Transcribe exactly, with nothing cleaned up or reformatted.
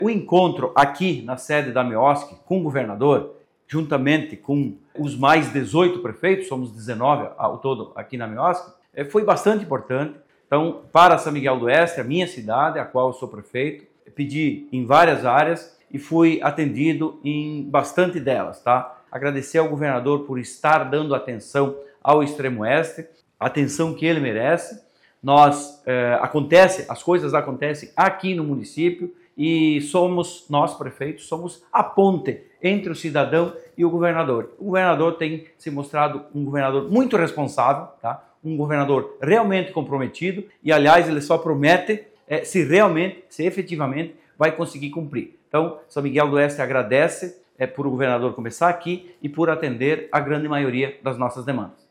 O encontro aqui na sede da MEOSC com o governador, juntamente com os mais dezoito prefeitos, somos dezenove ao todo aqui na MEOSC, foi bastante importante. Então, para São Miguel do Oeste, a minha cidade, a qual eu sou prefeito, pedi em várias áreas e fui atendido em bastante delas, tá? Agradecer ao governador por estar dando atenção ao Extremo Oeste, atenção que ele merece. Nós, eh, acontece, as coisas acontecem aqui no município e somos, nós prefeitos, somos a ponte entre o cidadão e o governador. O governador tem se mostrado um governador muito responsável, tá? Um governador realmente comprometido e, aliás, ele só promete é, se realmente, se efetivamente vai conseguir cumprir. Então, São Miguel do Oeste agradece é, por o governador começar aqui e por atender a grande maioria das nossas demandas.